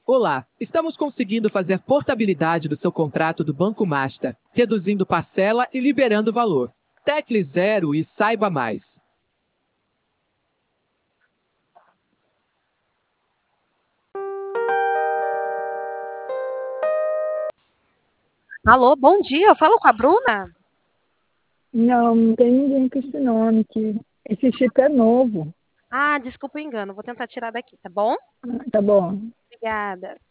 Olá, estamos conseguindo fazer portabilidade do seu contrato do Banco Master, reduzindo parcela e liberando valor. Tecle 0 e saiba mais. Alô, bom dia, eu falo com a Bruna? Não, não tem ninguém com esse nome, que esse chip é novo. Ah, desculpa o engano, vou tentar tirar daqui, tá bom? Tá bom. Obrigada.